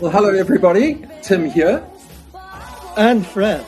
Well, hello everybody. Tim here. And Fred.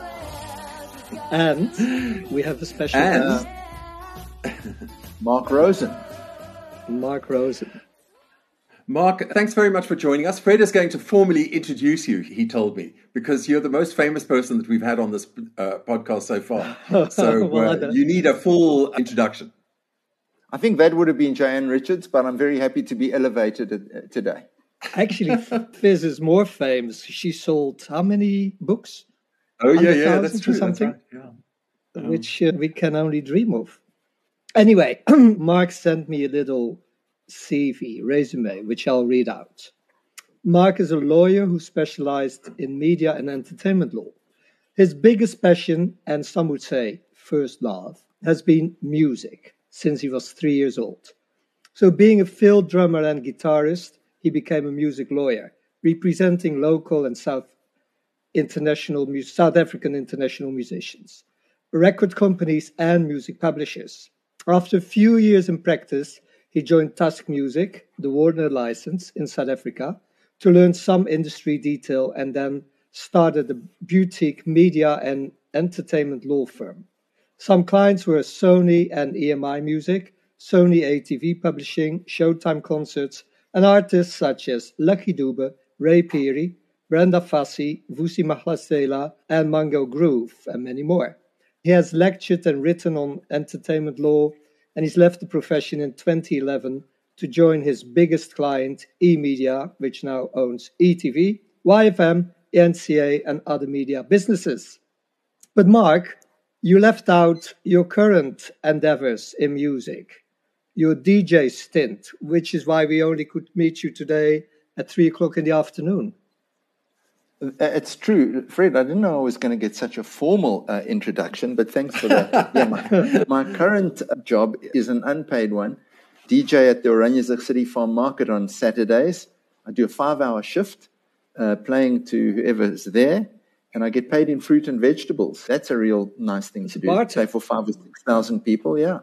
And we have a special guest. Mark Rosen. Mark Rosen. Mark, thanks very much for joining us. Fred is going to formally introduce you, he told me, because you're the most famous person that we've had on this podcast so far. So you need a full introduction. I think that would have been Joanne Richards, but I'm very happy to be elevated today. Actually, Fizz is more famous. She sold how many books? Oh, yeah, that's true. Something, that's right. Yeah. Which we can only dream of. Anyway, Mark sent me a little CV, resume, which I'll read out. Mark is a lawyer who specialized in media and entertainment law. His biggest passion, and some would say first love, has been music since he was 3 years old. So being a field drummer and guitarist, he became a music lawyer, representing local and South African international musicians, record companies and music publishers. After a few years in practice, he joined Tusk Music, the Warner license in South Africa, to learn some industry detail and then started a boutique media and entertainment law firm. Some clients were Sony and EMI Music, Sony ATV Publishing, Showtime Concerts, and artists such as Lucky Dube, Ray Peary, Brenda Fassie, Vusi Mahlasela, and Mango Groove, and many more. He has lectured and written on entertainment law, and he's left the profession in 2011 to join his biggest client, eMedia, which now owns ETV, YFM, NCA, and other media businesses. But Mark, you left out your current endeavors in music, your DJ stint, which is why we only could meet you today at 3 o'clock in the afternoon. It's true. Fred, I didn't know I was going to get such a formal introduction, but thanks for that. Yeah, my current job is an unpaid one. DJ at the Oranjezig City Farm Market on Saturdays. I do a 5-hour shift playing to whoever's there, and I get paid in fruit and vegetables. That's a real nice thing to do. Play for 5,000 or 6,000 people, yeah.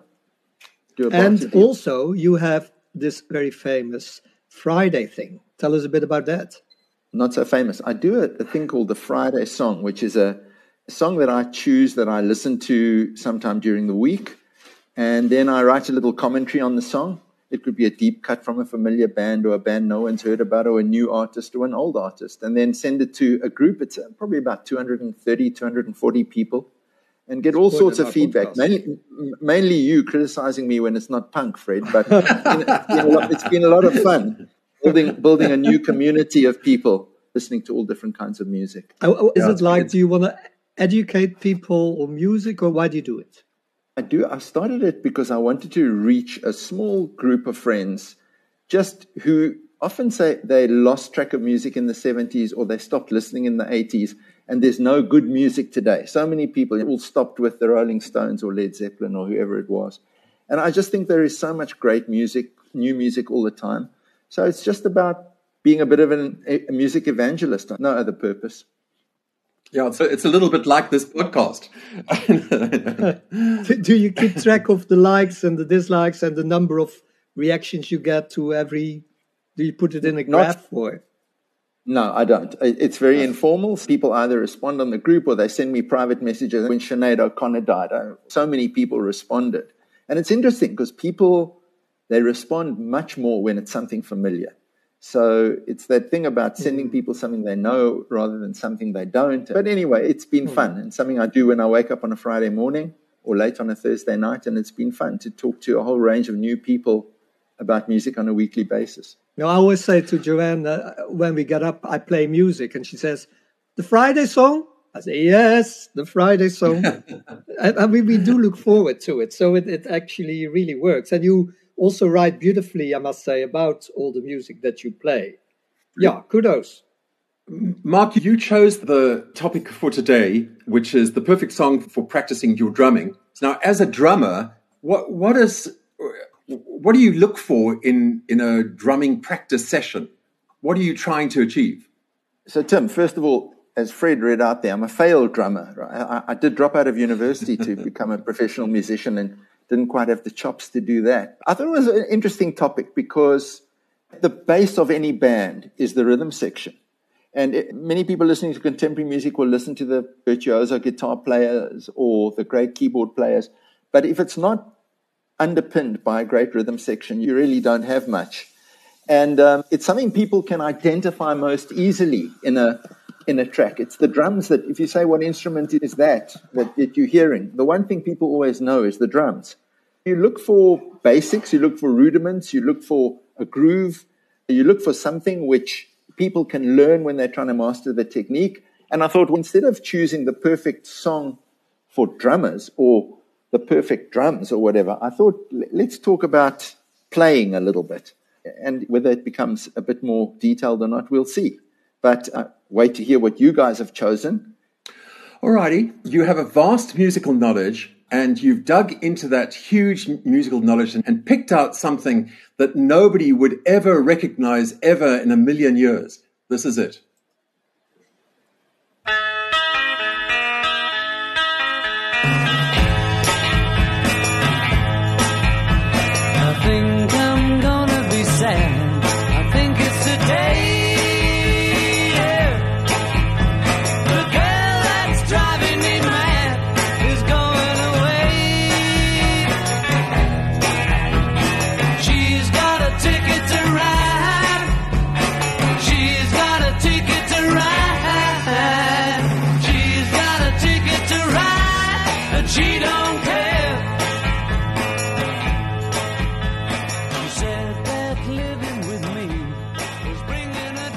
And also, you have this very famous Friday thing. Tell us a bit about that. Not so famous. I do a thing called the Friday Song, which is a song that I choose that I listen to sometime during the week. And then I write a little commentary on the song. It could be a deep cut from a familiar band or a band no one's heard about or a new artist or an old artist. And then send it to a group. It's probably about 230, 240 people. And get all sorts of feedback. Mainly you criticizing me when it's not punk, Fred. But it's been a lot of fun. Building a new community of people listening to all different kinds of music. Is it like, do you want to educate people on music, or why do you do it? I do. I started it because I wanted to reach a small group of friends just who often say they lost track of music in the 70s or they stopped listening in the 80s, and there's no good music today. So many people all stopped with the Rolling Stones or Led Zeppelin or whoever it was. And I just think there is so much great music, new music all the time. So it's just about being a bit of a music evangelist, no other purpose. Yeah, so it's a little bit like this podcast. Do you keep track of the likes and the dislikes and the number of reactions you get to every... Do you put it in a graph or? No, I don't. It's very informal. People either respond on the group or they send me private messages. When Sinead O'Connor died, so many people responded. And it's interesting because people... They respond much more when it's something familiar. So it's that thing about sending people something they know rather than something they don't. But anyway, it's been fun and something I do when I wake up on a Friday morning or late on a Thursday night. And it's been fun to talk to a whole range of new people about music on a weekly basis. Now, I always say to Joanne, when we get up, I play music. And she says, the Friday song? I say, yes, the Friday song. I mean, we do look forward to it. So it actually really works. And you also write beautifully, I must say, about all the music that you play. Yeah, kudos. Mark, you chose the topic for today, which is the perfect song for practicing your drumming. Now, as a drummer, what do you look for in a drumming practice session? What are you trying to achieve? So, Tim, first of all, as Fred read out there, I'm a failed drummer. Right? I did drop out of university to become a professional musician and didn't quite have the chops to do that. I thought it was an interesting topic because the base of any band is the rhythm section. And many people listening to contemporary music will listen to the virtuoso guitar players or the great keyboard players. But if it's not underpinned by a great rhythm section, you really don't have much. And it's something people can identify most easily in a track. It's the drums that, if you say what instrument is that you're hearing, the one thing people always know is the drums. You look for basics, you look for rudiments, you look for a groove, you look for something which people can learn when they're trying to master the technique. And I thought, well, instead of choosing the perfect song for drummers or the perfect drums or whatever, I thought, let's talk about playing a little bit. And whether it becomes a bit more detailed or not, we'll see. But wait to hear what you guys have chosen. Alrighty, you have a vast musical knowledge, and you've dug into that huge musical knowledge and picked out something that nobody would ever recognize ever in a million years. This is it. I think I'm gonna be sad. I think it's today. The girl that's driving me mad is going away. She's got a ticket to ride. She's got a ticket to ride. She's got a ticket to ride, but she don't care. She said that living with me was bringing her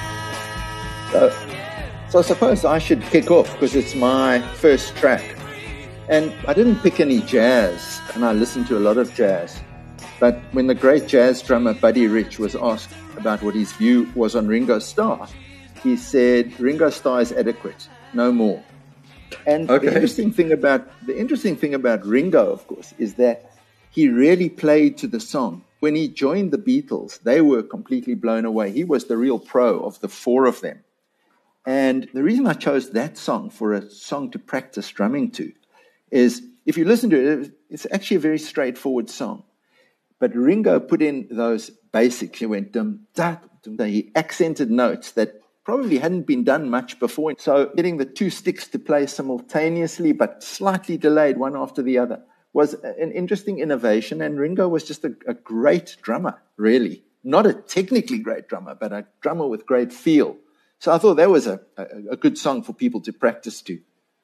down. So I suppose I should kick off because it's my first track. And I didn't pick any jazz, and I listened to a lot of jazz. But when the great jazz drummer Buddy Rich was asked about what his view was on Ringo Starr, he said, Ringo Starr is adequate, no more. And Okay. the interesting thing about Ringo, of course, is that he really played to the song. When he joined the Beatles, they were completely blown away. He was the real pro of the four of them. And the reason I chose that song for a song to practice drumming to is, if you listen to it, it's actually a very straightforward song. But Ringo put in those basics. He went dum da dum da. He accented notes that probably hadn't been done much before. So getting the two sticks to play simultaneously but slightly delayed one after the other was an interesting innovation. And Ringo was just a great drummer, really. Not a technically great drummer, but a drummer with great feel. So I thought that was a good song for people to practice to.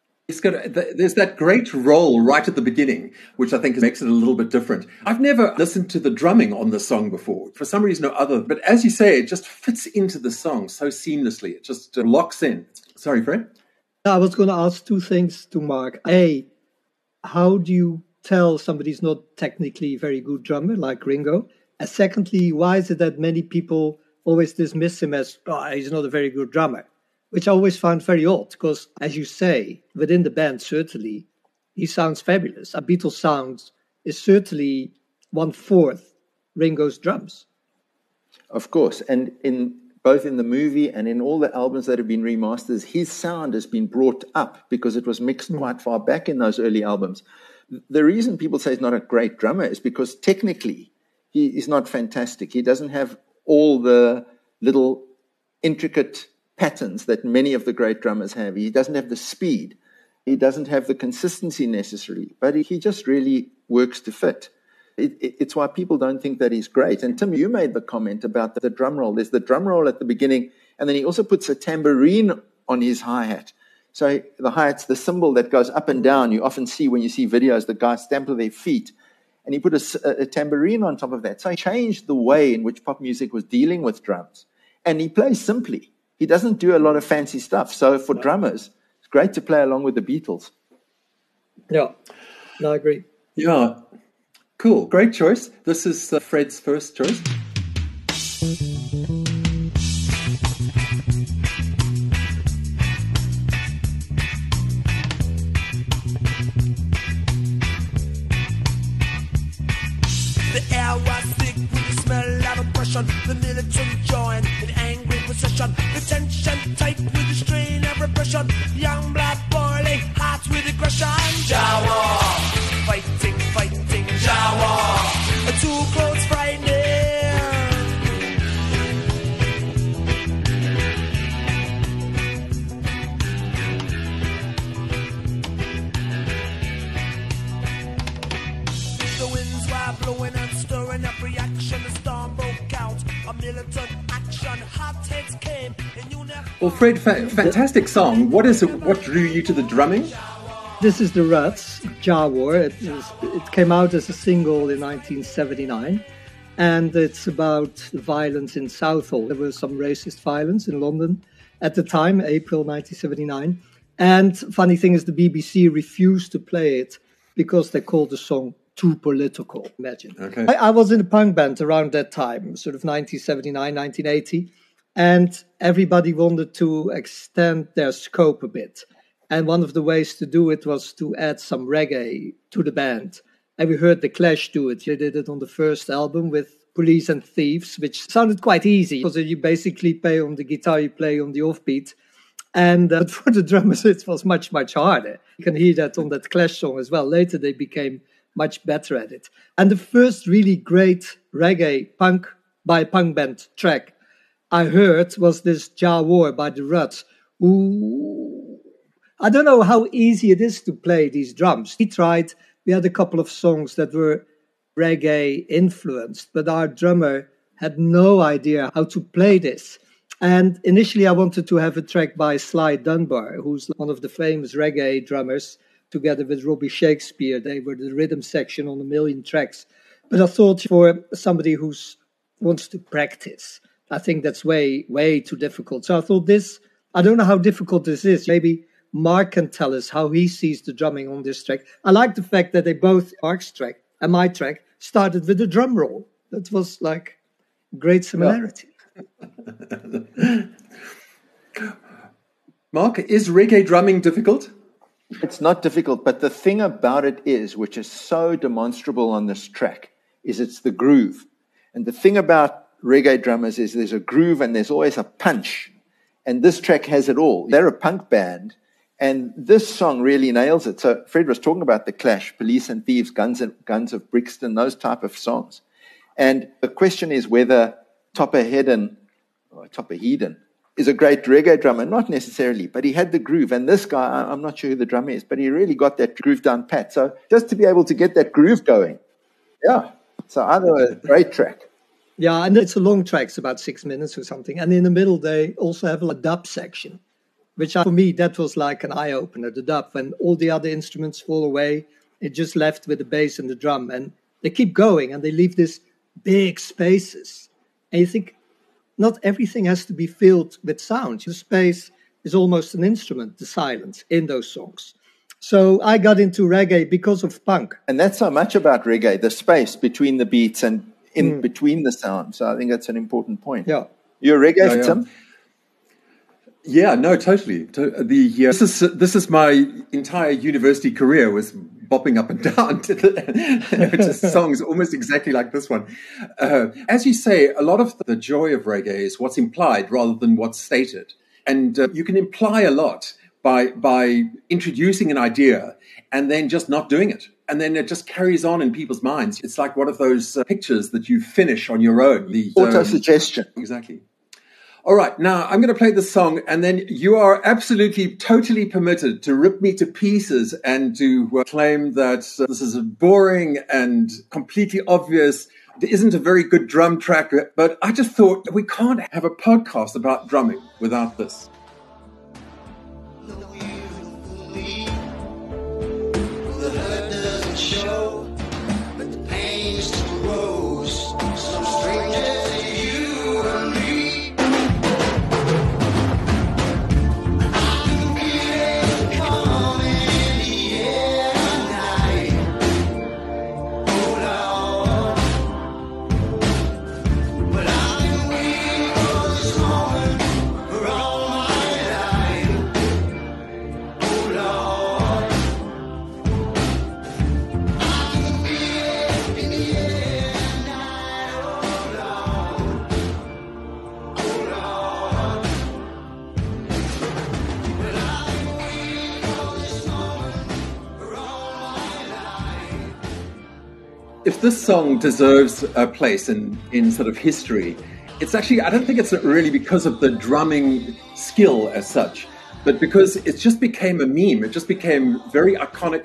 There's that great roll right at the beginning, which I think makes it a little bit different. I've never listened to the drumming on the song before, for some reason or other. But as you say, it just fits into the song so seamlessly. It just locks in. Sorry, Fred? I was going to ask two things to Mark. A, how do you tell somebody's not technically very good drummer like Ringo? And secondly, why is it that many people always dismiss him as, he's not a very good drummer? Which I always found very odd, because, as you say, within the band, certainly, he sounds fabulous. A Beatles sound is certainly 1/4 Ringo's drums. Of course, and both in the movie and in all the albums that have been remastered, his sound has been brought up because it was mixed quite far back in those early albums. The reason people say he's not a great drummer is because technically he is not fantastic. He doesn't have all the little intricate patterns that many of the great drummers have. He doesn't have the speed. He doesn't have the consistency necessarily, but he just really works to fit. It's why people don't think that he's great. And Tim, you made the comment about the drum roll. There's the drum roll at the beginning, and then he also puts a tambourine on his hi-hat. So the hi-hat's the cymbal that goes up and down. You often see when you see videos, the guys stamp with their feet, and he put a tambourine on top of that. So he changed the way in which pop music was dealing with drums. And he plays simply. He doesn't do a lot of fancy stuff. So for drummers, it's great to play along with the Beatles. Yeah, no, I agree. Yeah. Cool. Great choice. This is Fred's first choice. The air was thick with the smell of oppression. The military joined in angry procession. The tension tight with the strain of repression. Young blood boiling, hearts with aggression. Jawa, fighting, fighting, Jawa. Too close, frightening. fire blowing and stirring up reaction. The storm broke out, a militant action. Hot heads came, and you never. Well, Fred, fantastic song. What is it? What drew you to the drumming? This is the Ruts, Jawar. It came out as a single in 1979, and it's about violence in Southall. There was some racist violence in London at the time, April 1979. And funny thing is, the BBC refused to play it because they called the song too political. Imagine. Okay. I was in a punk band around that time, sort of 1979, 1980, and everybody wanted to extend their scope a bit. And one of the ways to do it was to add some reggae to the band. And we heard The Clash do it. They did it on the first album with Police and Thieves, which sounded quite easy because you basically play on the guitar, you play on the offbeat. And for the drummers, it was much, much harder. You can hear that on that Clash song as well. Later, they became much better at it. And the first really great reggae punk by a punk band track I heard was this Jawar by the Ruts. Ooh, I don't know how easy it is to play these drums. We had a couple of songs that were reggae influenced, but our drummer had no idea how to play this. And initially I wanted to have a track by Sly Dunbar, who's one of the famous reggae drummers, together with Robbie Shakespeare. They were the rhythm section on a million tracks. But I thought for somebody who wants to practice, I think that's way, way too difficult. So I thought I don't know how difficult this is. Maybe Mark can tell us how he sees the drumming on this track. I like the fact that Mark's track and my track started with a drum roll. That was like great similarity. Yeah. Mark, is reggae drumming difficult? It's not difficult, but the thing about it is, which is so demonstrable on this track, is it's the groove. And the thing about reggae drummers is there's a groove and there's always a punch. And this track has it all. They're a punk band. And this song really nails it. So Fred was talking about The Clash, Police and Thieves, Guns of Brixton, those type of songs. And the question is whether Topper Headon is a great reggae drummer. Not necessarily, but he had the groove. And this guy, I'm not sure who the drummer is, but he really got that groove down pat. So just to be able to get that groove going. Yeah. So either a great track. Yeah, and it's a long track. It's about 6 minutes or something. And in the middle, they also have a dub section, which for me, that was like an eye-opener, the dub. When all the other instruments fall away, it just left with the bass and the drum. And they keep going, and they leave these big spaces. And you think, not everything has to be filled with sound. The space is almost an instrument, the silence in those songs. So I got into reggae because of punk. And that's so much about reggae, the space between the beats and in between the sound. So I think that's an important point. Yeah. You're a reggae, Tim? Yeah, no, totally. This is my entire university career was bopping up and down to songs almost exactly like this one. As you say, a lot of the joy of reggae is what's implied rather than what's stated. And you can imply a lot by introducing an idea and then just not doing it. And then it just carries on in people's minds. It's like one of those pictures that you finish on your own. The auto-suggestion. Exactly. All right, now I'm going to play this song, and then you are absolutely, totally permitted to rip me to pieces and to claim that this is boring and completely obvious. There isn't a very good drum track, but I just thought we can't have a podcast about drumming without this. If this song deserves a place in sort of history, it's actually, I don't think it's really because of the drumming skill as such, but because it just became a meme. It just became very iconic.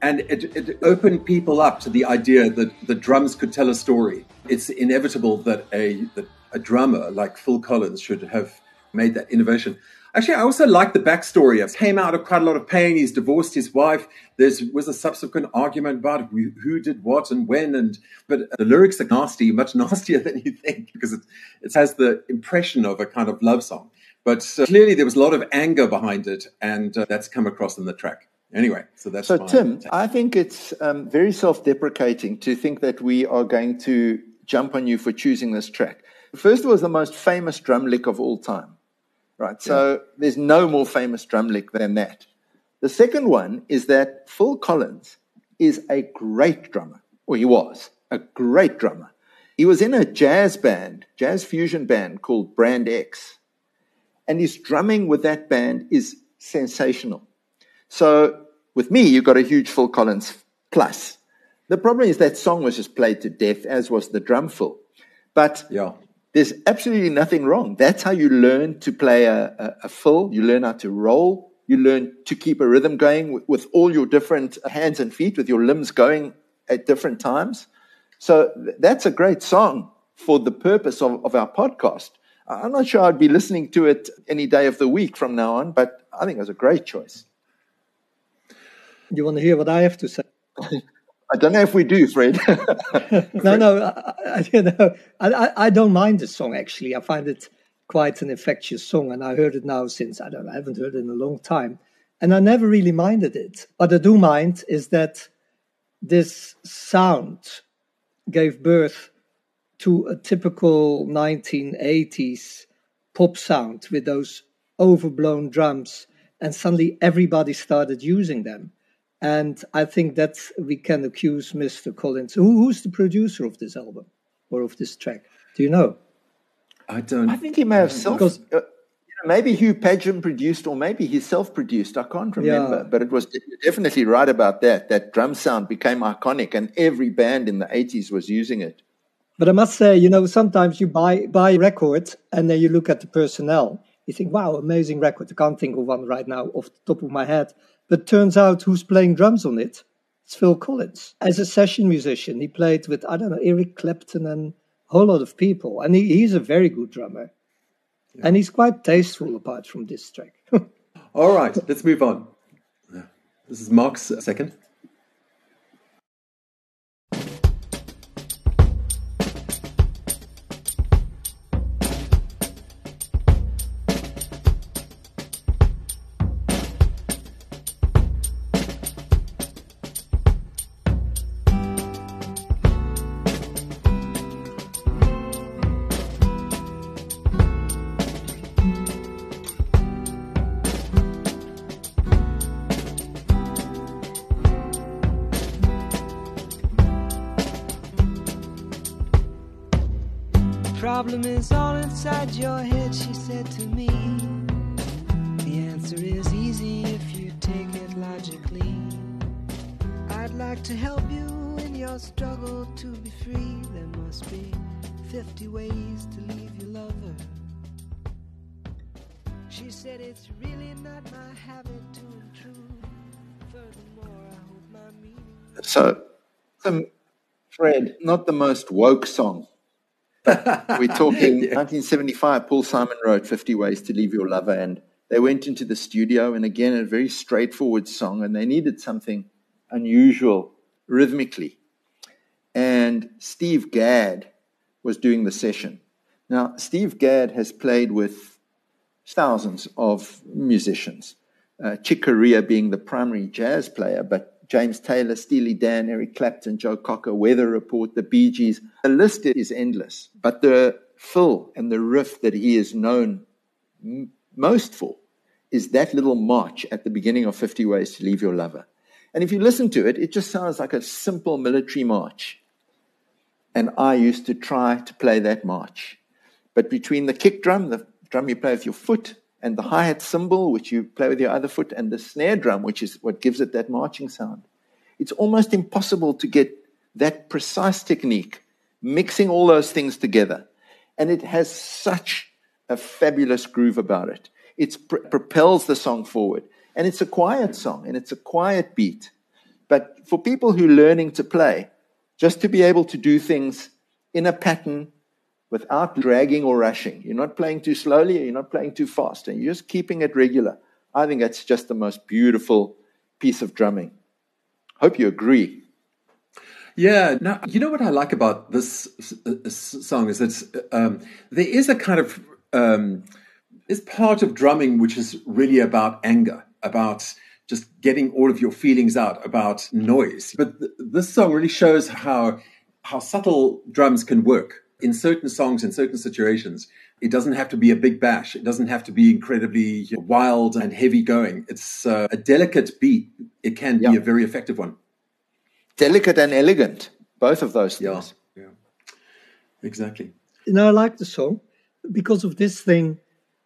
And it opened people up to the idea that the drums could tell a story. It's inevitable that a drummer like Phil Collins should have made that innovation. Actually, I also like the backstory. He came out of quite a lot of pain. He's divorced his wife. There was a subsequent argument about who did what and when. But the lyrics are nasty, much nastier than you think, because it has the impression of a kind of love song. But clearly there was a lot of anger behind it, and that's come across in the track. Anyway, so that's So, fine. Tim, I think it's very self-deprecating to think that we are going to jump on you for choosing this track. First of all, it's the most famous drum lick of all time, right? So there's no more famous drum lick than that. The second one is that Phil Collins is a great drummer. Well, he was a great drummer. He was in a jazz fusion band called Brand X. And his drumming with that band is sensational. So with me, you've got a huge Phil Collins plus. The problem is that song was just played to death, as was the drum fill. But there's absolutely nothing wrong. That's how you learn to play a fill. You learn how to roll. You learn to keep a rhythm going with all your different hands and feet, with your limbs going at different times. So that's a great song for the purpose of our podcast. I'm not sure I'd be listening to it any day of the week from now on, but I think it was a great choice. You want to hear what I have to say? I don't know if we do, Fred. I don't mind the song, actually. I find it quite an infectious song, and I heard it now since, I haven't heard it in a long time, and I never really minded it. What I do mind is that this sound gave birth to a typical 1980s pop sound with those overblown drums, and suddenly everybody started using them. And I think that we can accuse Mr. Collins. Who's the producer of this album or of this track? Do you know? I think he may have maybe Hugh Padgham produced, or maybe he self-produced. I can't remember. But it was definitely right about that. That drum sound became iconic, and every band in the 80s was using it. But I must say, sometimes you buy a record and then you look at the personnel. You think, wow, amazing record. I can't think of one right now off the top of my head. But turns out who's playing drums on it? It's Phil Collins. As a session musician, he played with, Eric Clapton and a whole lot of people. And he's a very good drummer. Yeah. And he's quite tasteful apart from this track. All right, let's move on. This is Mark's second. Problem is all inside your head, she said to me. The answer is easy if you take it logically. I'd like to help you in your struggle to be free. There must be 50 ways to leave your lover. She said it's really not my habit to intrude. Furthermore, I hope my meaning... So, Fred, not the most woke song. We're talking 1975, Paul Simon wrote 50 Ways to Leave Your Lover, and they went into the studio, and again, a very straightforward song, and they needed something unusual rhythmically. And Steve Gadd was doing the session. Now, Steve Gadd has played with thousands of musicians, Chick Corea being the primary jazz player, but James Taylor, Steely Dan, Eric Clapton, Joe Cocker, Weather Report, the Bee Gees. The list is endless. But the fill and the riff that he is known most for is that little march at the beginning of 50 Ways to Leave Your Lover. And if you listen to it, it just sounds like a simple military march. And I used to try to play that march. But between the kick drum, the drum you play with your foot, and the hi-hat cymbal, which you play with your other foot, and the snare drum, which is what gives it that marching sound, it's almost impossible to get that precise technique, mixing all those things together. And it has such a fabulous groove about it. It propels the song forward. And it's a quiet song, and it's a quiet beat. But for people who are learning to play, just to be able to do things in a pattern without dragging or rushing. You're not playing too slowly, you're not playing too fast, and you're just keeping it regular. I think that's just the most beautiful piece of drumming. Hope you agree. Yeah. Now, you know what I like about this song is that there is a kind of is part of drumming which is really about anger, about just getting all of your feelings out, about noise. But this song really shows how subtle drums can work in certain songs, in certain situations. It doesn't have to be a big bash. It doesn't have to be incredibly wild and heavy going. It's a delicate beat. It can be a very effective one. Delicate and elegant, both of those things. Yeah, exactly. I like the song because of this thing.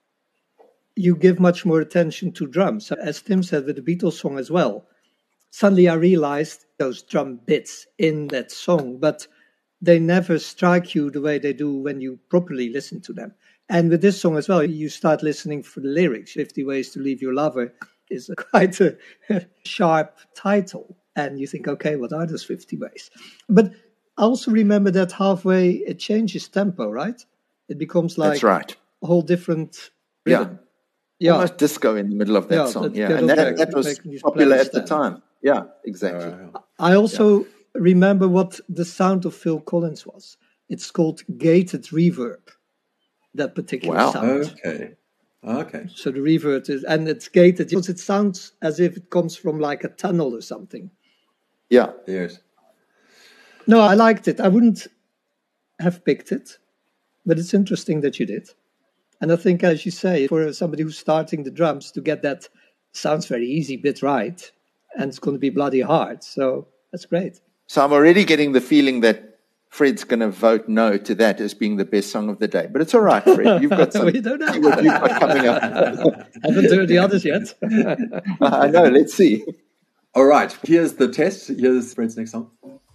You give much more attention to drums. As Tim said with the Beatles song as well, suddenly I realized those drum bits in that song, but they never strike you the way they do when you properly listen to them. And with this song as well, you start listening for the lyrics. 50 Ways to Leave Your Lover is quite a sharp title. And you think, okay, what are those 50 ways? But I also remember that halfway it changes tempo, right? It becomes like That's right. a whole different rhythm. Yeah. Almost disco in the middle of that song. And that was popular at the time. Yeah, exactly. I also remember what the sound of Phil Collins was. It's called gated reverb, that particular sound. Okay. So the reverb is, and it's gated because it sounds as if it comes from like a tunnel or something. Yeah. Yes. No, I liked it. I wouldn't have picked it, but it's interesting that you did. And I think, as you say, for somebody who's starting the drums to get that sounds very easy bit right, and it's going to be bloody hard. So that's great. So I'm already getting the feeling that Fred's going to vote no to that as being the best song of the day. But it's all right, Fred. You've got some, we don't know. what you've got coming up. Haven't heard the others yet. I know. Let's see. All right. Here's the test. Here's Fred's next song.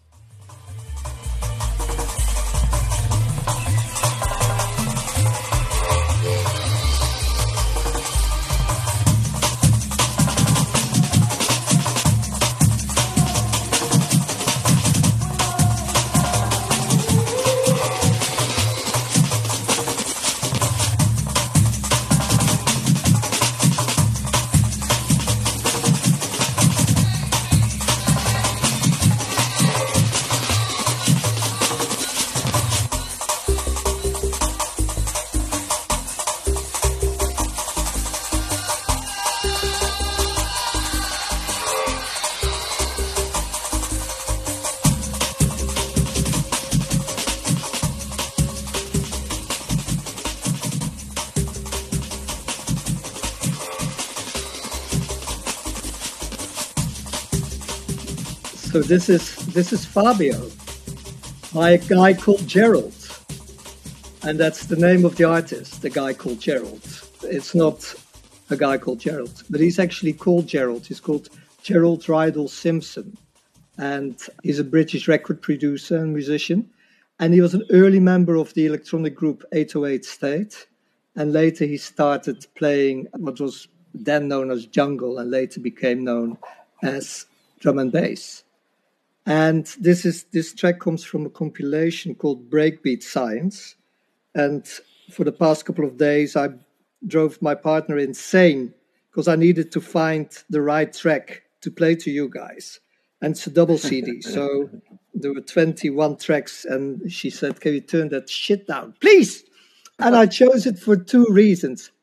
So this is Fabio by a guy called Gerald, and that's the name of the artist, the guy called Gerald. It's not a guy called Gerald, but he's actually called Gerald. He's called Gerald Rydell Simpson, and he's a British record producer and musician, and he was an early member of the electronic group 808 State, and later he started playing what was then known as jungle and later became known as drum and bass. And this track comes from a compilation called Breakbeat Science. And for the past couple of days, I drove my partner insane because I needed to find the right track to play to you guys. And it's a double CD. So there were 21 tracks. And she said, can you turn that shit down, please? And I chose it for two reasons.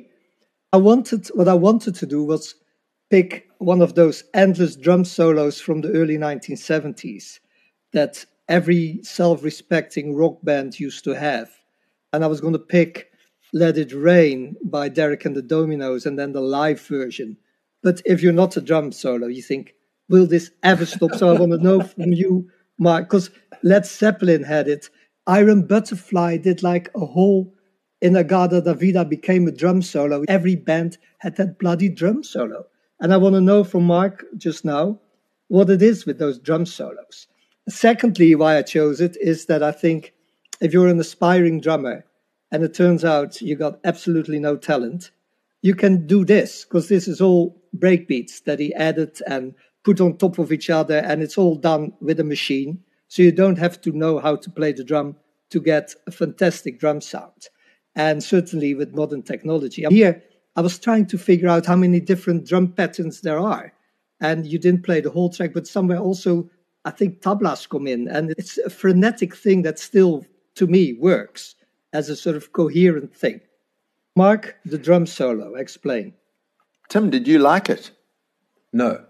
What I wanted to do was pick one of those endless drum solos from the early 1970s that every self-respecting rock band used to have. And I was going to pick Let It Rain by Derek and the Dominos and then the live version. But if you're not a drum solo, you think, will this ever stop? So I want to know from you, Mark, because Led Zeppelin had it. Iron Butterfly did like a whole Inagada da Vida became a drum solo. Every band had that bloody drum solo. And I want to know from Mark just now what it is with those drum solos. Secondly, why I chose it is that I think if you're an aspiring drummer and it turns out you got absolutely no talent, you can do this because this is all breakbeats that he added and put on top of each other, and it's all done with a machine. So you don't have to know how to play the drum to get a fantastic drum sound. And certainly with modern technology. Here, I was trying to figure out how many different drum patterns there are. And you didn't play the whole track, but somewhere also, I think tablas come in. And it's a frenetic thing that still, to me, works as a sort of coherent thing. Mark, the drum solo, explain. Tim, did you like it? No.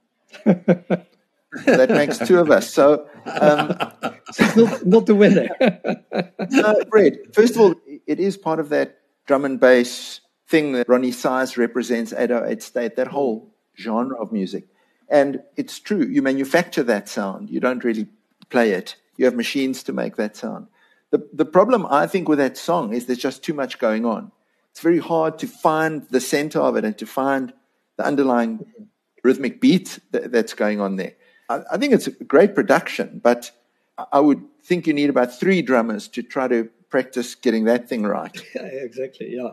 That makes two of us. So, not the winner. Fred, first of all, it is part of that drum and bass thing that Ronnie Size represents, 808 State, that whole genre of music. And it's true, you manufacture that sound. You don't really play it. You have machines to make that sound. The problem, I think, with that song is there's just too much going on. It's very hard to find the center of it and to find the underlying rhythmic beat that's going on there. I think it's a great production, but I would think you need about 3 drummers to try to practice getting that thing right. Yeah, exactly, yeah.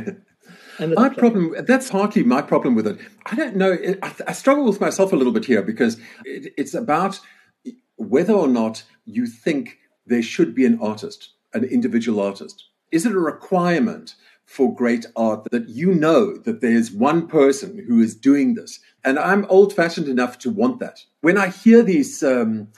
My problem, that's partly my problem with it. I don't know, I struggle with myself a little bit here because it's about whether or not you think there should be an artist, an individual artist. Is it a requirement for great art that you know that there's one person who is doing this? And I'm old-fashioned enough to want that. When I hear these, in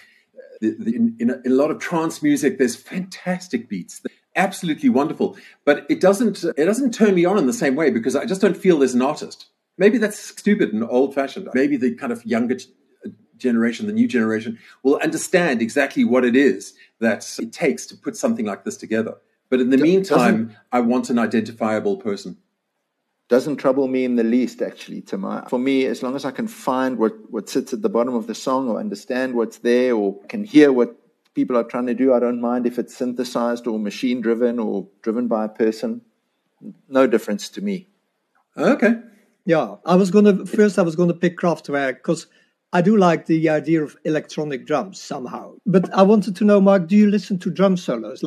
a lot of trance music, there's fantastic beats, absolutely wonderful. But it doesn't turn me on in the same way because I just don't feel there's an artist. Maybe that's stupid and old-fashioned. Maybe the kind of younger generation, the new generation, will understand exactly what it is that it takes to put something like this together. But in the meantime, I want an identifiable person. Doesn't trouble me in the least, actually, Tim. For me, as long as I can find what sits at the bottom of the song or understand what's there or can hear what people are trying to do, I don't mind if it's synthesized or machine-driven or driven by a person. No difference to me. Okay. Yeah, I was going to pick Kraftwerk because I do like the idea of electronic drums somehow. But I wanted to know, Mark, do you listen to drum solos?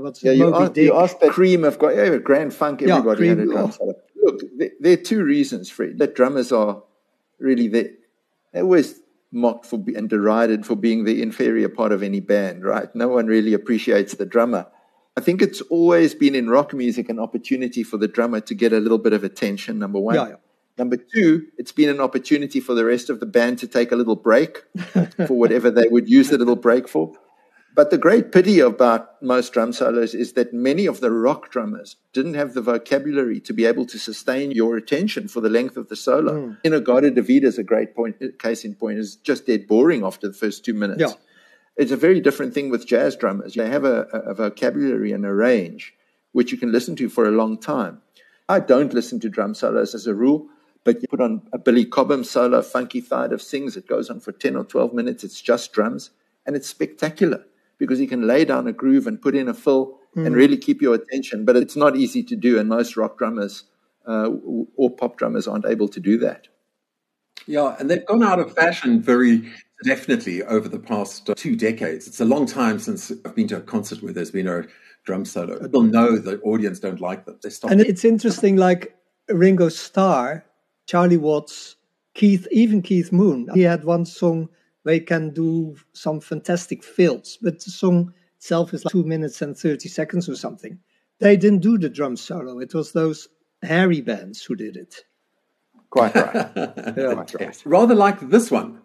You asked that Cream have got Grand Funk, everybody had a drum solo. Look, there are 2 reasons, Fred. That drummers are really, they're always mocked and derided for being the inferior part of any band, right? No one really appreciates the drummer. I think it's always been in rock music an opportunity for the drummer to get a little bit of attention, number one. Yeah. Number 2, it's been an opportunity for the rest of the band to take a little break for whatever they would use the little break for. But the great pity about most drum solos is that many of the rock drummers didn't have the vocabulary to be able to sustain your attention for the length of the solo. In-A-Gadda-Da-Vida is a great case in point. It's just dead boring after the first 2 minutes. Yeah. It's a very different thing with jazz drummers. They have a vocabulary and a range which you can listen to for a long time. I don't listen to drum solos as a rule. But you put on a Billy Cobham solo, Funky Thigh sings, it goes on for 10 or 12 minutes, it's just drums, and it's spectacular because he can lay down a groove and put in a fill and really keep your attention. But it's not easy to do, and most rock drummers or pop drummers aren't able to do that. Yeah, and they've gone out of fashion very definitely over the past 2 decades. It's a long time since I've been to a concert where there's been a drum solo. People know the audience don't like them. They stop. And it's interesting, like Ringo Starr, Charlie Watts, even Keith Moon. He had one song where he can do some fantastic fills, but the song itself is like 2 minutes and 30 seconds or something. They didn't do the drum solo. It was those hairy bands who did it. Quite right. Yeah. Quite right. Rather like this one.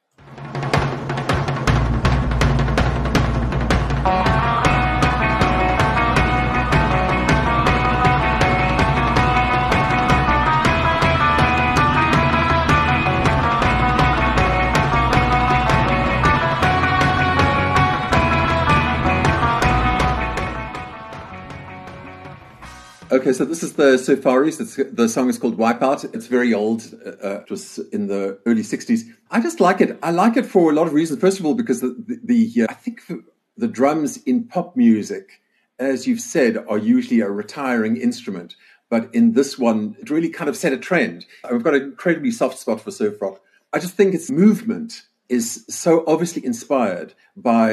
Okay, so this is the Safaris. The song is called Wipeout. It's very old. It was in the early 60s. I just like it. I like it for a lot of reasons. First of all, because I think the drums in pop music, as you've said, are usually a retiring instrument. But in this one, it really kind of set a trend. I've got an incredibly soft spot for surf rock. I just think its movement is so obviously inspired by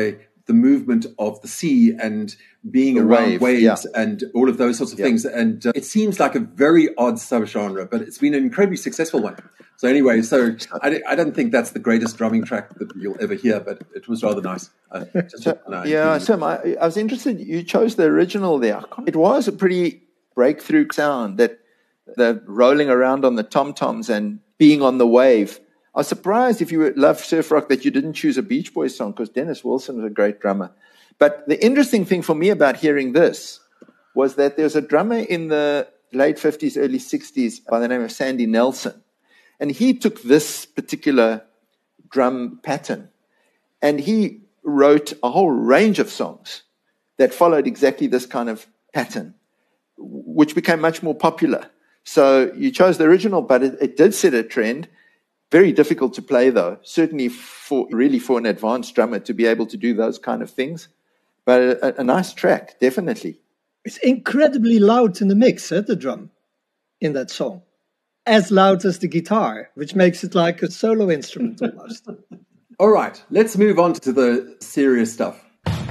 the movement of the sea and being The around wave, waves yeah. and all of those sorts of Yeah. things. And it seems like a very odd subgenre, but it's been an incredibly successful one. So anyway, I don't think that's the greatest drumming track that you'll ever hear, but it was rather nice. Sam, I was interested. You chose the original there. It was a pretty breakthrough sound, that the rolling around on the tom-toms and being on the wave. I was surprised, if you love surf rock, that you didn't choose a Beach Boys song, because Dennis Wilson was a great drummer. But the interesting thing for me about hearing this was that there was a drummer in the late 50s, early 60s by the name of Sandy Nelson. And he took this particular drum pattern and he wrote a whole range of songs that followed exactly this kind of pattern, which became much more popular. So you chose the original, but it did set a trend. Very difficult to play, though, certainly for an advanced drummer to be able to do those kind of things. But a nice track, definitely. It's incredibly loud in the mix, the drum, in that song. As loud as the guitar, which makes it like a solo instrument almost. All right, let's move on to the serious stuff.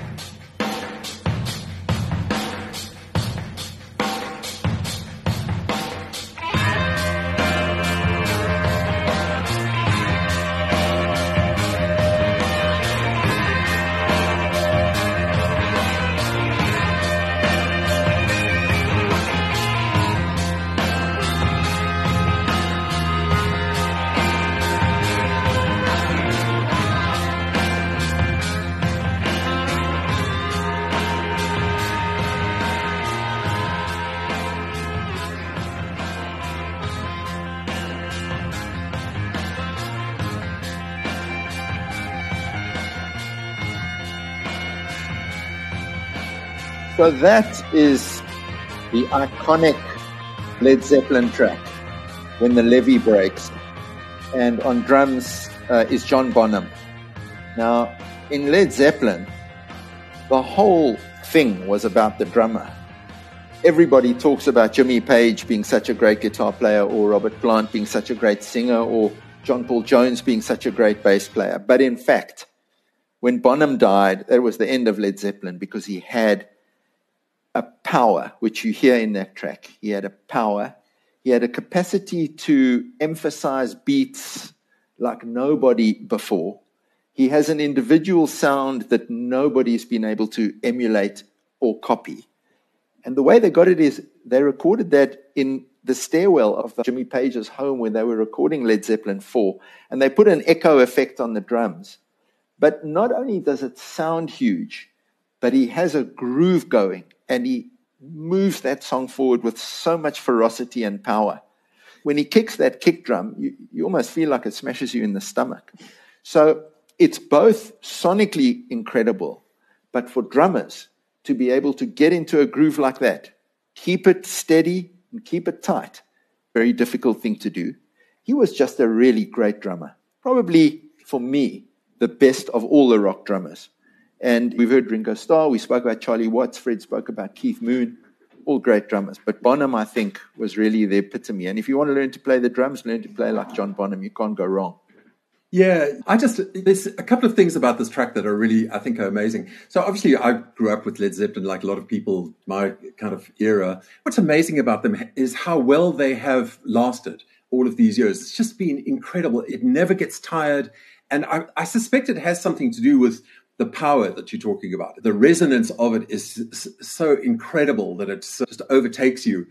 So that is the iconic Led Zeppelin track, When the Levee Breaks. And on drums is John Bonham. Now, in Led Zeppelin, the whole thing was about the drummer. Everybody talks about Jimmy Page being such a great guitar player, or Robert Plant being such a great singer, or John Paul Jones being such a great bass player. But in fact, when Bonham died, that was the end of Led Zeppelin, because he had a power, which you hear in that track. He had a power. He had a capacity to emphasize beats like nobody before. He has an individual sound that nobody's been able to emulate or copy. And the way they got it is they recorded that in the stairwell of Jimmy Page's home when they were recording Led Zeppelin 4. And they put an echo effect on the drums. But not only does it sound huge, but he has a groove going. And he moves that song forward with so much ferocity and power. When he kicks that kick drum, you almost feel like it smashes you in the stomach. So it's both sonically incredible, but for drummers to be able to get into a groove like that, keep it steady and keep it tight, very difficult thing to do. He was just a really great drummer. Probably, for me, the best of all the rock drummers. And we've heard Ringo Starr, we spoke about Charlie Watts, Fred spoke about Keith Moon, all great drummers. But Bonham, I think, was really the epitome. And if you want to learn to play the drums, learn to play like John Bonham. You can't go wrong. Yeah, there's a couple of things about this track that are really, I think, are amazing. So obviously I grew up with Led Zeppelin, like a lot of people, my kind of era. What's amazing about them is how well they have lasted all of these years. It's just been incredible. It never gets tired. And I suspect it has something to do with the power that you're talking about. The resonance of it is so incredible that it just overtakes you.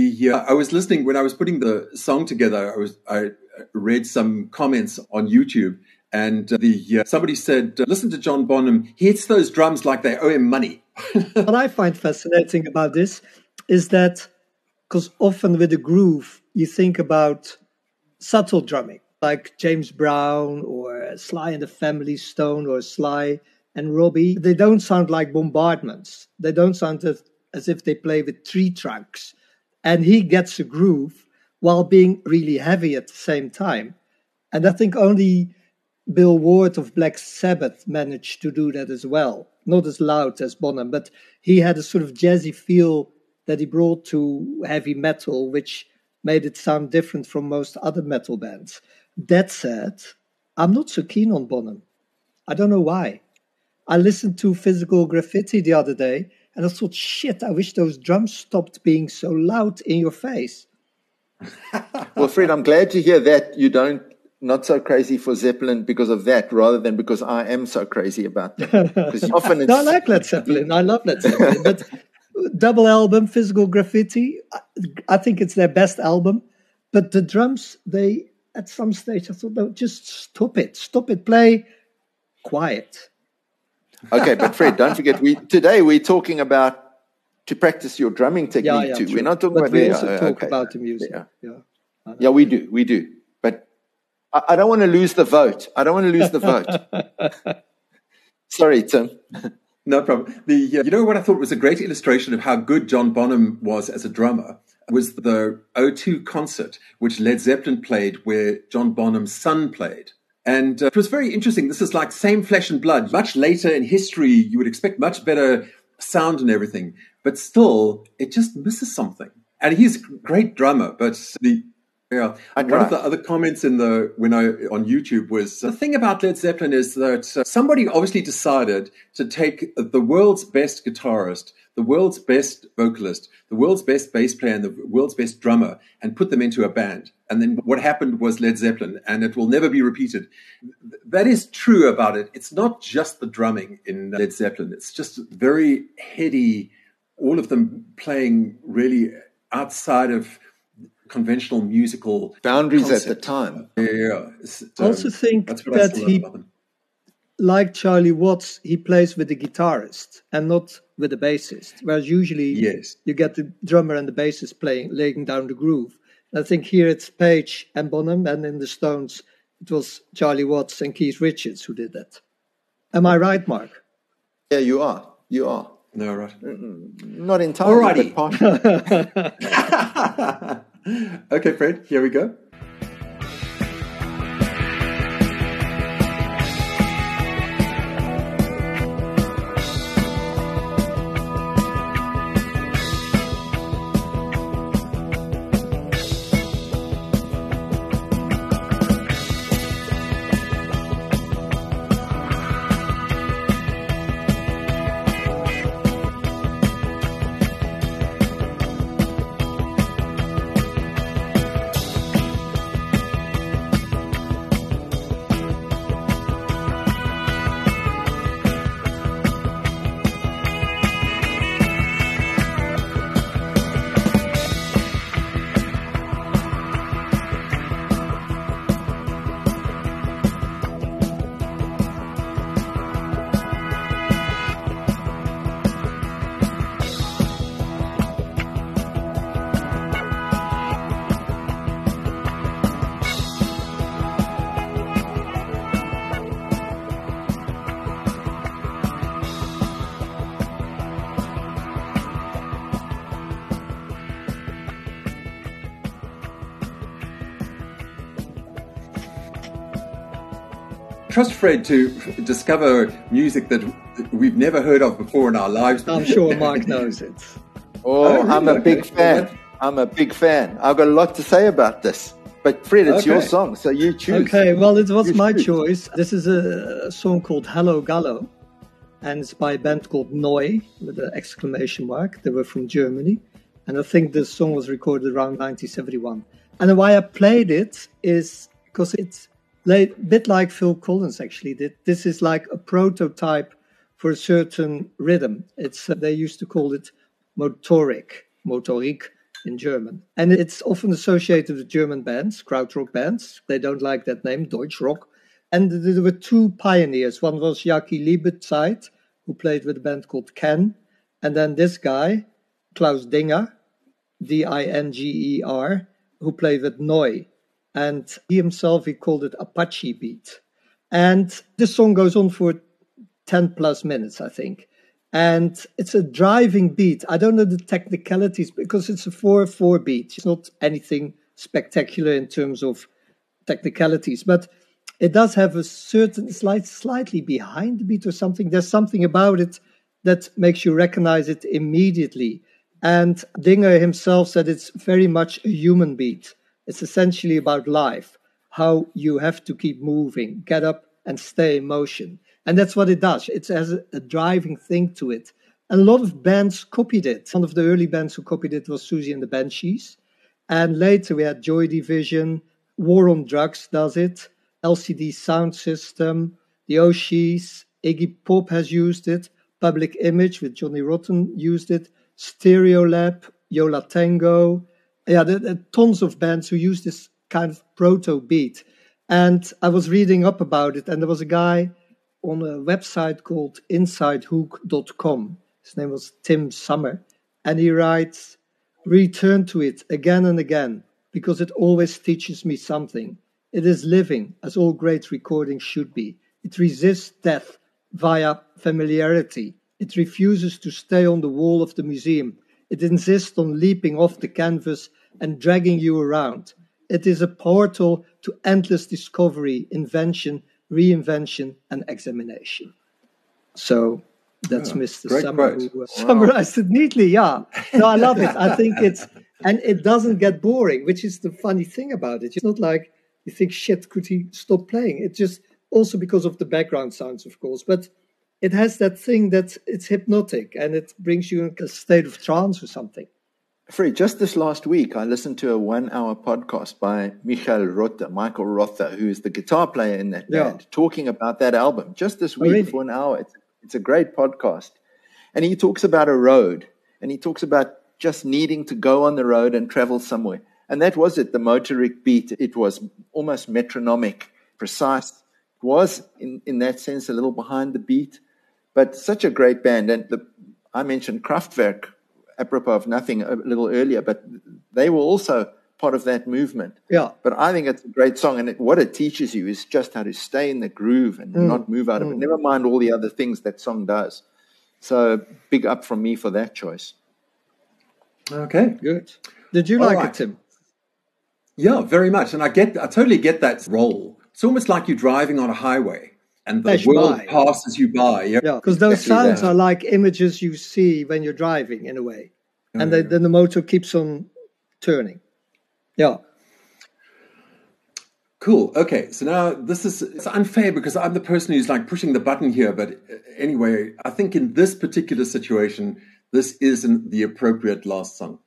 I was listening when I was putting the song together. I read some comments on YouTube, and somebody said, "Listen to John Bonham. He hits those drums like they owe him money." What I find fascinating about this is that, because often with a groove, you think about subtle drumming, like James Brown or Sly and the Family Stone or Sly and Robbie. They don't sound like bombardments. They don't sound as if they play with tree trunks. And he gets a groove while being really heavy at the same time. And I think only Bill Ward of Black Sabbath managed to do that as well. Not as loud as Bonham, but he had a sort of jazzy feel that he brought to heavy metal, which made it sound different from most other metal bands. That said, I'm not so keen on Bonham. I don't know why. I listened to Physical Graffiti the other day, and I thought, shit, I wish those drums stopped being so loud in your face. Well, Fred, I'm glad to hear that you don't not so crazy for Zeppelin because of that, rather than because I am so crazy about them. Because often it's No, I like Led Zeppelin. I love Led Zeppelin. But double album, Physical Graffiti, I think it's their best album. But the drums, they, at some stage, I thought, no, just stop it. Stop it. Play quiet. Okay, but Fred, don't forget, today we're talking about to practice your drumming technique too. True. We're not talking but about we also talk okay. about the music. Yeah. Yeah. Yeah, we do. But I don't want to lose the vote. Sorry, Tim. No problem. You know what I thought was a great illustration of how good John Bonham was as a drummer was the O2 concert, which Led Zeppelin played, where John Bonham's son played. And it was very interesting. This is like same flesh and blood. Much later in history, you would expect much better sound and everything. But still, it just misses something. And he's a great drummer, but one of the other comments on YouTube was the thing about Led Zeppelin is that somebody obviously decided to take the world's best guitarist, the world's best vocalist, the world's best bass player, and the world's best drummer and put them into a band. And then what happened was Led Zeppelin, and it will never be repeated. That is true about it. It's not just the drumming in Led Zeppelin. It's just very heady, all of them playing really outside of conventional musical boundaries concept. At the time. Yeah. I also think that he, like Charlie Watts, he plays with the guitarist and not with the bassist. Whereas usually you get the drummer and the bassist laying down the groove. And I think here it's Page and Bonham, and in the Stones it was Charlie Watts and Keith Richards who did that. Am I right, Mark? Yeah, you are. No, right. Not entirely, but partially. Okay, Fred, here we go. Trust Fred to discover music that we've never heard of before in our lives. I'm sure Mark knows it. Really? I'm a big fan. I've got a lot to say about this. But Fred, it's your song, so you choose. Okay, well, it was my choice. This is a song called Hello Gallo, and it's by a band called Neu, with an exclamation mark. They were from Germany, and I think this song was recorded around 1971. And why I played it is because it's a bit like Phil Collins, actually. This is like a prototype for a certain rhythm. They used to call it Motorik in German. And it's often associated with German bands, krautrock bands. They don't like that name, Deutschrock. And there were two pioneers. One was Jaki Liebezeit, who played with a band called Ken. And then this guy, Klaus Dinger, Dinger, who played with Neu. And he called it Apache beat. And this song goes on for 10 plus minutes, I think. And it's a driving beat. I don't know the technicalities because it's a 4/4 beat. It's not anything spectacular in terms of technicalities, but it does have a certain slightly behind the beat or something. There's something about it that makes you recognize it immediately. And Dinger himself said it's very much a human beat. It's essentially about life, how you have to keep moving, get up and stay in motion. And that's what it does. It has a driving thing to it. And a lot of bands copied it. One of the early bands who copied it was Susie and the Banshees. And later we had Joy Division, War on Drugs does it, LCD Sound System, the Oshis, Iggy Pop has used it, Public Image with Johnny Rotten used it, Stereolab, Yola Tango. Yeah, there are tons of bands who use this kind of proto beat. And I was reading up about it, and there was a guy on a website called InsideHook.com. His name was Tim Summer. And he writes, return to it again and again, because it always teaches me something. It is living, as all great recordings should be. It resists death via familiarity. It refuses to stay on the wall of the museum. It insists on leaping off the canvas and dragging you around. It is a portal to endless discovery, invention, reinvention, and examination. So that's Mr. Summer who summarized it neatly. Yeah, no, I love it. I think and it doesn't get boring, which is the funny thing about it. It's not like you think, shit, could he stop playing? It just, also because of the background sounds, of course, but it has that thing that it's hypnotic and it brings you in a state of trance or something. Fred, just this last week, I listened to a 1-hour podcast by Michael Rother, who is the guitar player in that band, talking about that album. Just this week for an hour. It's a great podcast. And he talks about a road, and he talks about just needing to go on the road and travel somewhere. And that was it, the motoric beat. It was almost metronomic, precise. It was, in that sense, a little behind the beat, but such a great band. And I mentioned Kraftwerk, apropos of nothing, a little earlier, but they were also part of that movement. Yeah. But I think it's a great song, and what it teaches you is just how to stay in the groove and not move out of it. Never mind all the other things that song does. So big up from me for that choice. Okay. Good. Did you like it, Tim? Yeah, very much. And I totally get that role. It's almost like you're driving on a highway and the world passes you by. Yeah, because those sounds are like images you see when you're driving in a way. And then the motor keeps on turning. Yeah. Cool. Okay. So now it's unfair because I'm the person who's like pushing the button here. But anyway, I think in this particular situation, this isn't the appropriate last song.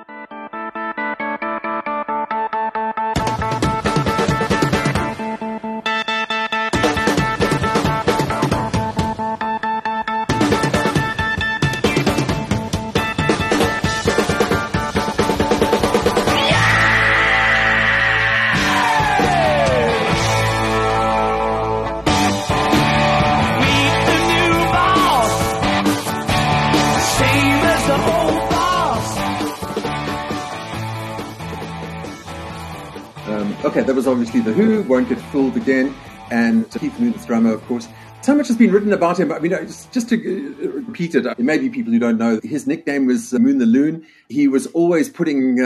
Okay, that was obviously The Who, Won't Get Fooled Again, and Keith Moon, the drummer, of course. So much has been written about him. I mean, just to repeat it, maybe people who don't know, his nickname was Moon the Loon. He was always putting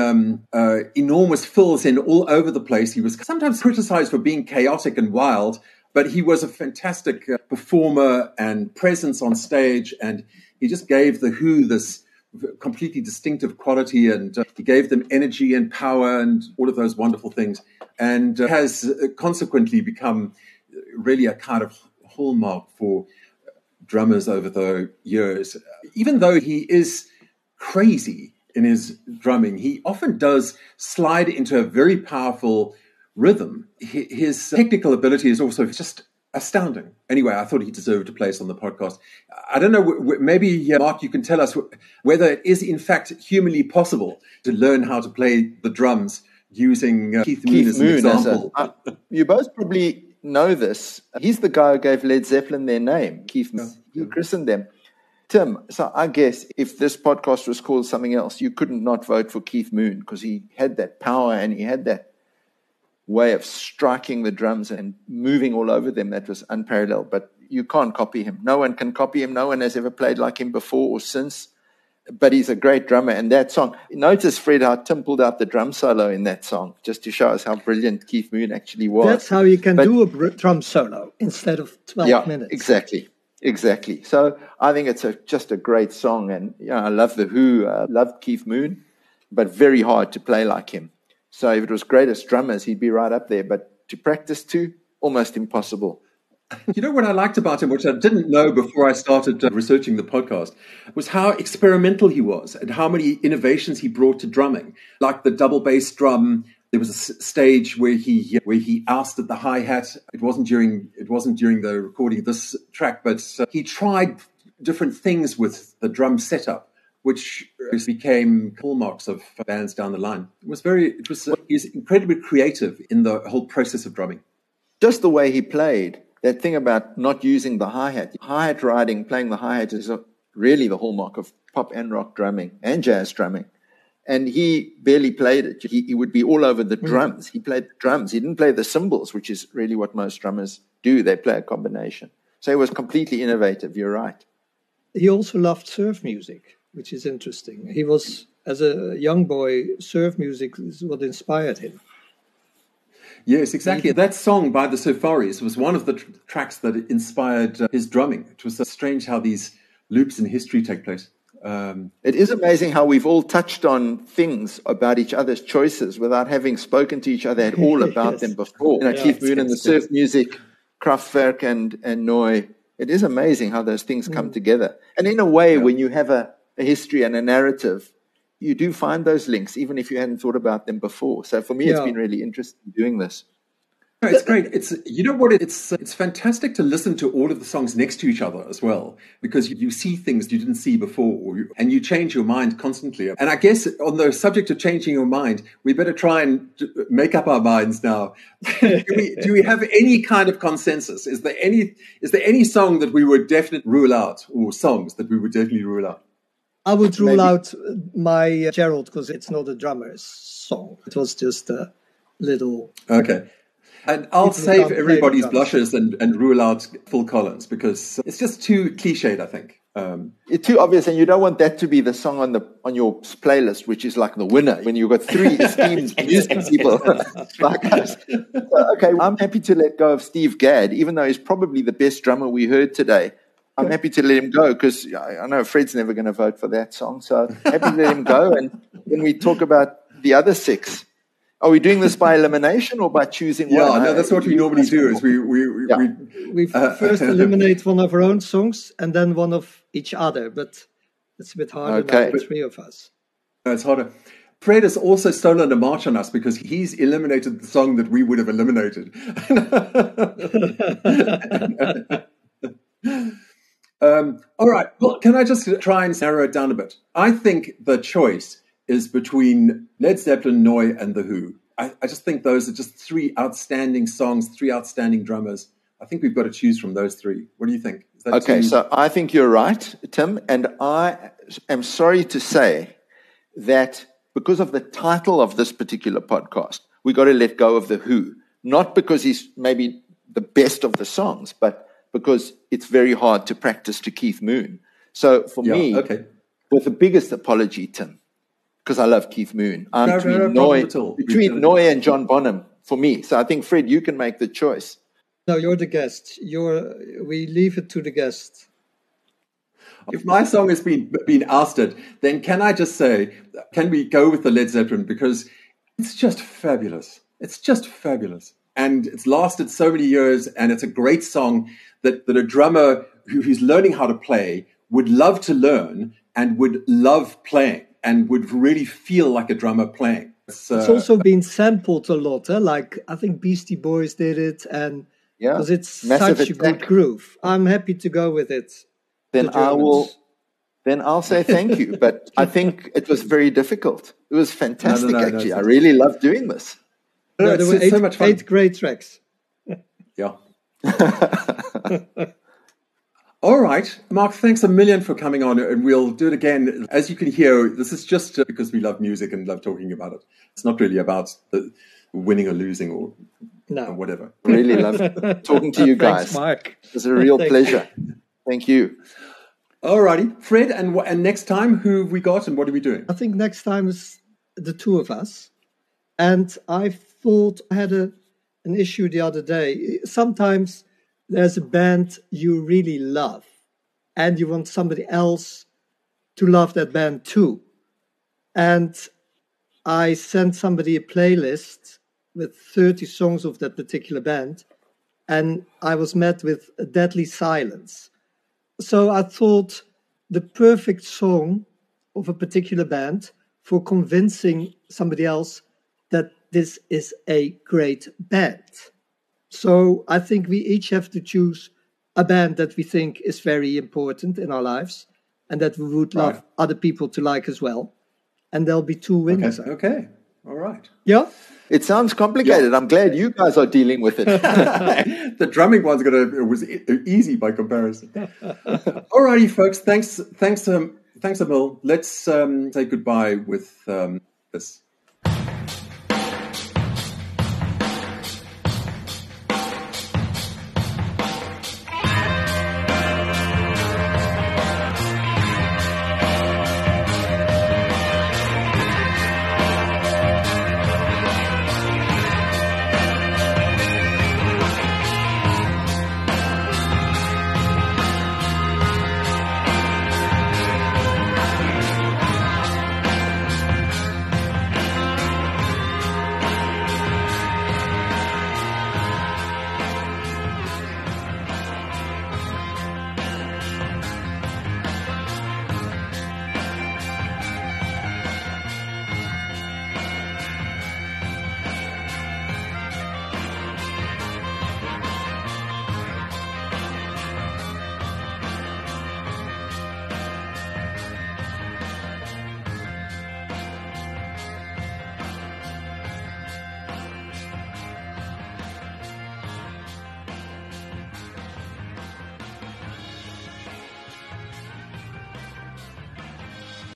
enormous fills in all over the place. He was sometimes criticized for being chaotic and wild, but he was a fantastic performer and presence on stage, and he just gave The Who this completely distinctive quality, and he gave them energy and power and all of those wonderful things, and has consequently become really a kind of hallmark for drummers over the years. Even though he is crazy in his drumming, he often does slide into a very powerful rhythm. His technical ability is also just astounding. Anyway, I thought he deserved a place on the podcast. I don't know, maybe, Mark, you can tell us whether it is in fact humanly possible to learn how to play the drums using Keith Moon as an example. You both probably know this. He's the guy who gave Led Zeppelin their name, Keith Moon. He christened them. Tim, so I guess if this podcast was called something else, you couldn't not vote for Keith Moon because he had that power and he had that way of striking the drums and moving all over them that was unparalleled. But you can't copy him. No one can copy him. No one has ever played like him before or since. But he's a great drummer. And that song, notice, Fred, how Tim pulled out the drum solo in that song, just to show us how brilliant Keith Moon actually was. That's how you can do a drum solo instead of 12 minutes. Exactly. So I think it's just a great song. And I love The Who, loved Keith Moon, but very hard to play like him. So if it was greatest drummers, he'd be right up there. But to practice to, almost impossible. You know what I liked about him, which I didn't know before I started researching the podcast, was how experimental he was and how many innovations he brought to drumming, like the double bass drum. There was a stage where he ousted the hi-hat. It wasn't during the recording of this track, but he tried different things with the drum setup, which became hallmarks of bands down the line. He's incredibly creative in the whole process of drumming. Just the way he played. That thing about not using the hi-hat. Hi-hat riding, playing the hi-hat is really the hallmark of pop and rock drumming and jazz drumming. And he barely played it. He would be all over the drums. He played the drums. He didn't play the cymbals, which is really what most drummers do. They play a combination. So he was completely innovative. You're right. He also loved surf music, which is interesting. He was, as a young boy, surf music is what inspired him. Yes, exactly. That song by the Safaris was one of the tracks that inspired his drumming. It was strange how these loops in history take place. It is amazing how we've all touched on things about each other's choices without having spoken to each other at all about them before. Keith Moon and the surf music, Kraftwerk and Neu. It is amazing how those things come together. And in a way, when you have a history and a narrative, you do find those links, even if you hadn't thought about them before. So for me, it's been really interesting doing this. No, it's great. It's fantastic to listen to all of the songs next to each other as well, because you see things you didn't see before, and you change your mind constantly. And I guess on the subject of changing your mind, we better try and make up our minds now. do we have any kind of consensus? Is there any song that we would definitely rule out, or songs that we would definitely rule out? I would rule out my Gerald, because it's not a drummer's song. It was just a little... Okay. And I'll save everybody's blushes and rule out Phil Collins, because it's just too cliched, I think. It's too obvious, and you don't want that to be the song on your playlist, which is like the winner, when you've got three esteemed music people like us. Okay, I'm happy to let go of Steve Gadd, even though he's probably the best drummer we heard today. I'm happy to let him go, because I know Fred's never going to vote for that song. So happy to let him go. And when we talk about the other six, are we doing this by elimination or by choosing one? Yeah, no, that's what we normally do. Is we first eliminate one of our own songs and then one of each other. But it's a bit harder now for three of us. No, it's harder. Fred has also stolen a march on us, because he's eliminated the song that we would have eliminated. All right. Well, can I just try and narrow it down a bit? I think the choice is between Led Zeppelin, Neu, and The Who. I just think those are just three outstanding songs, three outstanding drummers. I think we've got to choose from those three. What do you think? So I think you're right, Tim, and I am sorry to say that because of the title of this particular podcast, we got to let go of The Who. Not because he's maybe the best of the songs, but because it's very hard to practice to Keith Moon. So for me, with the biggest apology, Tim, because I love Keith Moon, I'm between Neu and John Bonham for me. So I think, Fred, you can make the choice. No, you're the guest. We leave it to the guest. If my song has been ousted, then can I just say, can we go with the Led Zeppelin? Because it's just fabulous. It's just fabulous. And it's lasted so many years, and it's a great song that a drummer who's learning how to play would love to learn and would love playing and would really feel like a drummer playing. It's also been sampled a lot, like I think Beastie Boys did it, and because it's such a good groove. I'm happy to go with it. Then I'll say thank you, but I think it was very difficult. It was fantastic, actually. I really loved doing this. No, there were so much fun. 8 great tracks. Yeah. All right. Mark, thanks a million for coming on, and we'll do it again. As you can hear, this is just because we love music and love talking about it. It's not really about the winning or losing or whatever. Really love talking to you guys. Thanks, Mark. It was a real pleasure. Thank you. All righty. Fred, and next time, who have we got and what are we doing? I think next time is the two of us. And I thought I had an issue the other day. Sometimes there's a band you really love and you want somebody else to love that band too. And I sent somebody a playlist with 30 songs of that particular band. and I was met with a deadly silence. So I thought the perfect song of a particular band for convincing somebody else that this is a great band. So I think we each have to choose a band that we think is very important in our lives and that we would love other people to like as well. And there'll be two winners. Okay. All right. Yeah? It sounds complicated. I'm glad you guys are dealing with it. The drumming one's was easy by comparison. All righty, folks. Thanks, Emil. Let's say goodbye with this.